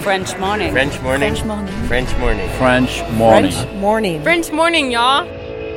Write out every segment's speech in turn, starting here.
French morning. French morning. French morning. French morning. French morning. French morning. French morning, y'all.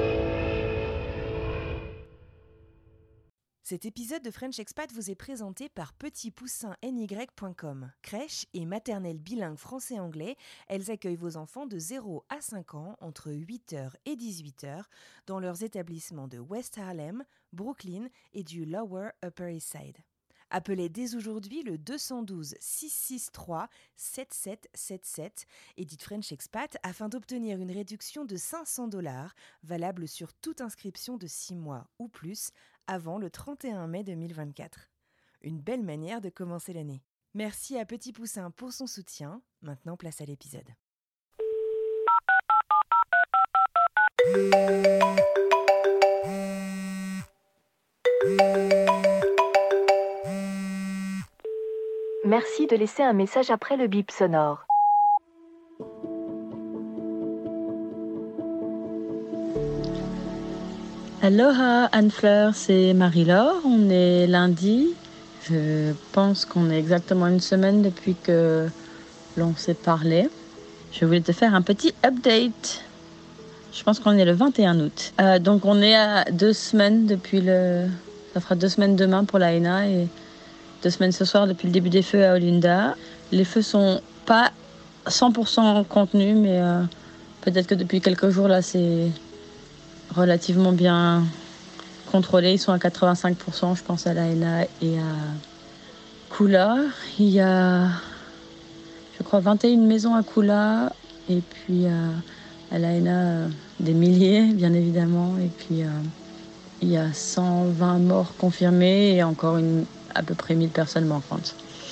Cet épisode de French Expat vous est présenté par petitpoussinny.com. Crèche et maternelle bilingue français-anglais, elles accueillent vos enfants de 0 à 5 ans entre 8h et 18h dans leurs établissements de West Harlem, Brooklyn et du Lower Upper East Side. Appelez dès aujourd'hui le 212 663 7777 et dites French Expat afin d'obtenir une réduction de $500 valable sur toute inscription de 6 mois ou plus avant le 31 mai 2024. Une belle manière de commencer l'année. Merci à Petit Poussin pour son soutien. Maintenant, place à l'épisode. Merci de laisser un message après le bip sonore. Aloha Anne-Fleur, c'est Marie-Laure. On est lundi. Je pense qu'on est exactement une semaine depuis que l'on s'est parlé. Je voulais te faire un petit update. Je pense qu'on est le 21 août. Donc on est à 2 semaines depuis Ça fera 2 semaines demain pour la Henna et 2 semaines ce soir depuis le début des feux à Olinda. Les feux sont pas 100% contenus, mais peut-être que depuis quelques jours là c'est relativement bien contrôlés. Ils sont à 85%, je pense, à la Henna et à Kula. Il y a, je crois, 21 maisons à Kula et puis à la Henna, des milliers, bien évidemment. Et puis, il y a 120 morts confirmés et encore à peu près 1000 personnes manquantes.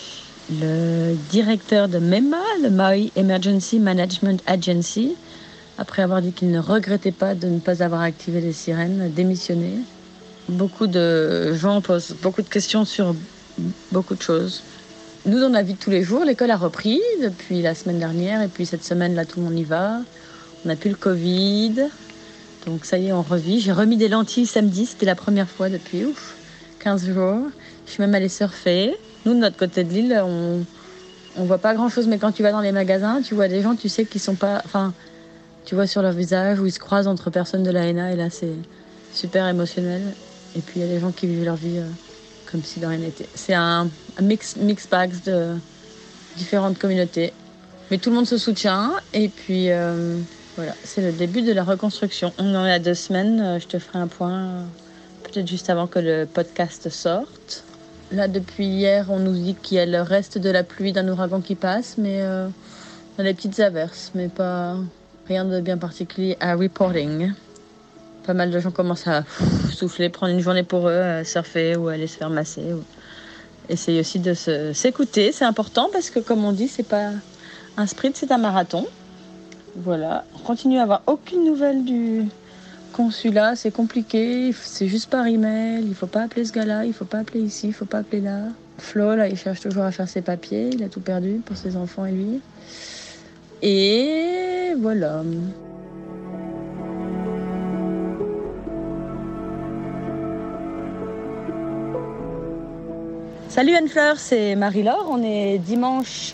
Le directeur de MEMA, le Maui Emergency Management Agency, après avoir dit qu'il ne regrettait pas de ne pas avoir activé les sirènes, a démissionné. Beaucoup de gens posent beaucoup de questions sur beaucoup de choses. Nous, dans la vie de tous les jours, l'école a repris depuis la semaine dernière. Et puis cette semaine, là, tout le monde y va. On n'a plus le Covid. Donc ça y est, on revit. J'ai remis des lentilles samedi. C'était la première fois depuis 15 jours. Je suis même allée surfer. Nous, de notre côté de l'île, on voit pas grand-chose. Mais quand tu vas dans les magasins, tu vois des gens, tu sais qu'ils sont pas... Tu vois sur leur visage où ils se croisent entre personnes de la Henna et là c'est super émotionnel. Et puis il y a des gens qui vivent leur vie comme si de rien n'était. C'est un mix bag de différentes communautés. Mais tout le monde se soutient et puis voilà, c'est le début de la reconstruction. On en est à 2 semaines, je te ferai un point peut-être juste avant que le podcast sorte. Là depuis hier on nous dit qu'il y a le reste de la pluie d'un ouragan qui passe, mais on a des petites averses, mais pas... Rien de bien particulier à reporting. Pas mal de gens commencent à souffler, prendre une journée pour eux, surfer ou aller se faire masser. Ou... Essayer aussi de s'écouter, c'est important parce que comme on dit, c'est pas un sprint, c'est un marathon. Voilà, on continue à avoir aucune nouvelle du consulat, c'est compliqué, c'est juste par email, il faut pas appeler ce gars-là, il faut pas appeler ici, il faut pas appeler là. Flo, là, il cherche toujours à faire ses papiers, il a tout perdu pour ses enfants et lui. Et voilà. Salut Anne-Fleur, c'est Marie-Laure. On est dimanche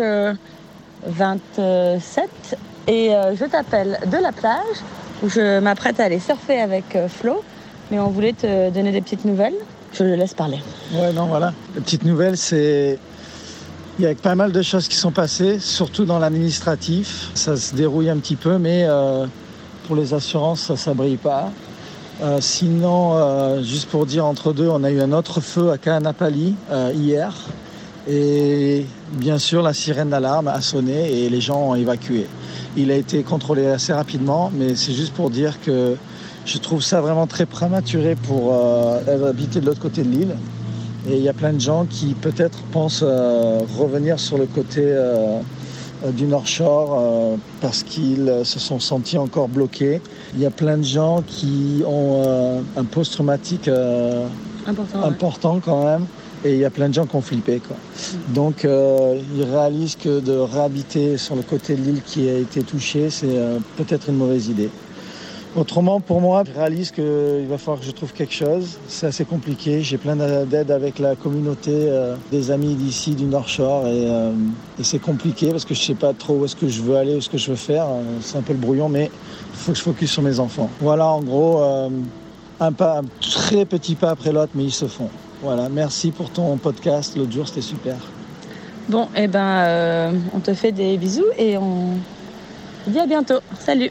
27 et je t'appelle de la plage où je m'apprête à aller surfer avec Flo. Mais on voulait te donner des petites nouvelles. Je le laisse parler. Ouais, non, voilà. Les petites nouvelles, c'est... Il y a pas mal de choses qui sont passées, surtout dans l'administratif. Ça se dérouille un petit peu, mais pour les assurances, ça brille pas. Sinon, juste pour dire entre deux, on a eu un autre feu à Kaanapali hier. Et bien sûr, la sirène d'alarme a sonné et les gens ont évacué. Il a été contrôlé assez rapidement, mais c'est juste pour dire que je trouve ça vraiment très prématuré pour habiter de l'autre côté de l'île. Et il y a plein de gens qui peut-être pensent revenir sur le côté du North Shore parce qu'ils se sont sentis encore bloqués. Il y a plein de gens qui ont un post-traumatique important quand même. Et il y a plein de gens qui ont flippé, quoi. Donc ils réalisent que de réhabiter sur le côté de l'île qui a été touché, c'est peut-être une mauvaise idée. Autrement, pour moi, je réalise qu'il va falloir que je trouve quelque chose. C'est assez compliqué. J'ai plein d'aide avec la communauté, des amis d'ici, du North Shore. Et c'est compliqué parce que je ne sais pas trop où est-ce que je veux aller, où est-ce que je veux faire. C'est un peu le brouillon, mais il faut que je focus sur mes enfants. Voilà, en gros, un très petit pas après l'autre, mais ils se font. Voilà, merci pour ton podcast. L'autre jour, c'était super. Bon, on te fait des bisous et on te dit à bientôt. Salut!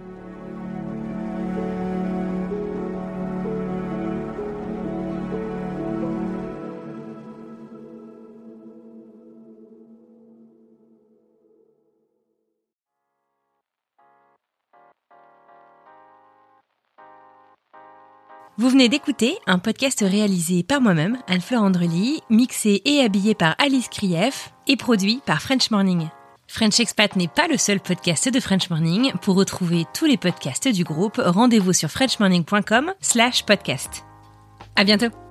Vous venez d'écouter un podcast réalisé par moi-même, Anne-Fleur Andrely, mixé et habillé par Alice Krief et produit par French Morning. French Expat n'est pas le seul podcast de French Morning. Pour retrouver tous les podcasts du groupe, rendez-vous sur frenchmorning.com/podcast. À bientôt!